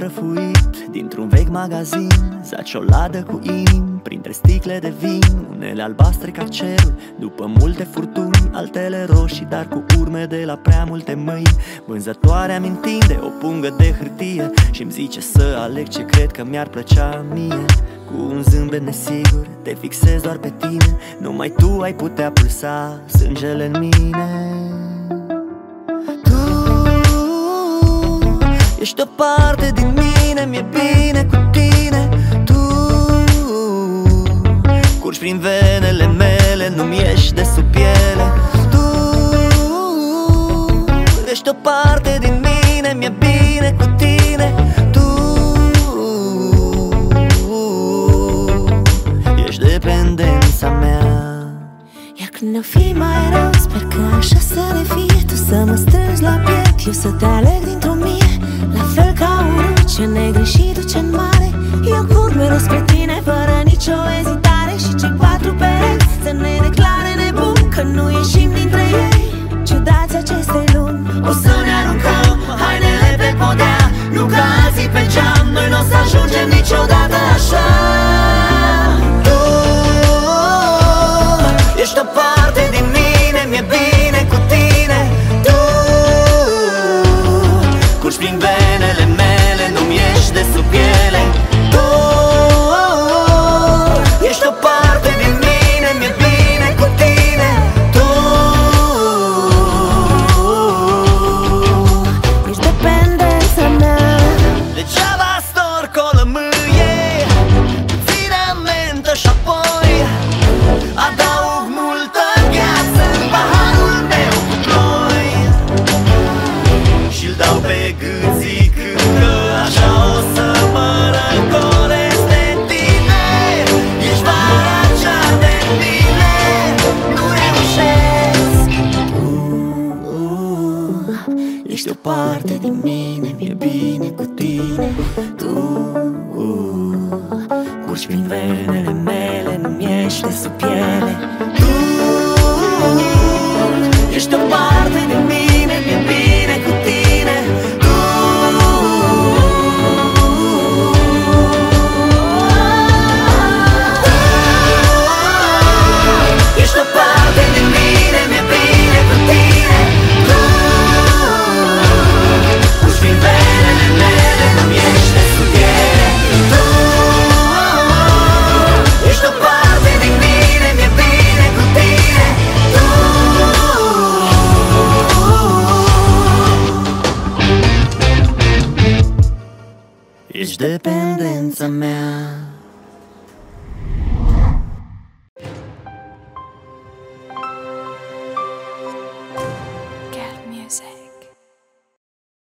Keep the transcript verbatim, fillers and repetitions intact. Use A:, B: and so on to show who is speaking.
A: prăfuit dintr-un vechi magazin, zace o ladă cu inimi printre sticle de vin, unele albastre ca cerul după multe furtuni, altele roșii, dar cu urme de la prea multe mâini. Vânzătoarea mi întinde o pungă de hârtie și-mi zice să aleg ce cred că mi-ar plăcea mie. Cu un zâmbet nesigur te fixezi doar pe tine, numai tu ai putea pulsa sângele în mine. Ești o parte din mine, mi-e bine cu tine. Tu curgi prin venele mele, nu-mi ieși de sub piele. Tu ești o parte din mine, mi-e bine cu tine. Tu ești dependența mea.
B: Iar când o fi mai rău, sper că așa să ne fie. Tu să mă strângi la piept, eu să te aleg dintr-o mie. La fel ca un râu ce negri și duce în mare, eu curg mereu spre tine fără nicio ezitare. Și cei patru pereți să ne declare nebuni că nu ieșim dintre ei. Ciudați acestei luni,
A: o să ne aruncăm hainele pe podea, nu ca alții pe geam. Noi n-o să ajungem niciodată așa. Tu ești o parte din mine, mi-e bine cu tine. Tu curgi prin venele mele, nu-mi ieși de sub piele. Tu ești o parte din mine, mi-e bine cu tine. Tu
B: ești dependența mea.
A: Degeaba storc o lămâie, ține mentă și apoi adaug multă gheață în paharul meu cu ploi și-l dau pe gât zicând că așa o să mă răcoresc de tine. Ești vara cea de mine, nu reușesc. Tu ești o parte din mine, mi-e bine cu tine. Tu curgi prin venele mele, nu-mi ieși de sub piele. Tu ești o parte din mine, mi-e bine cu tine. Tu ești o parte din mine, mi-e bine cu tine. Tu curgi prin venele mele, nu-mi ieși de sub piele. Tu ești o parte din mine, mi-e bine cu tine. Tu ești dependența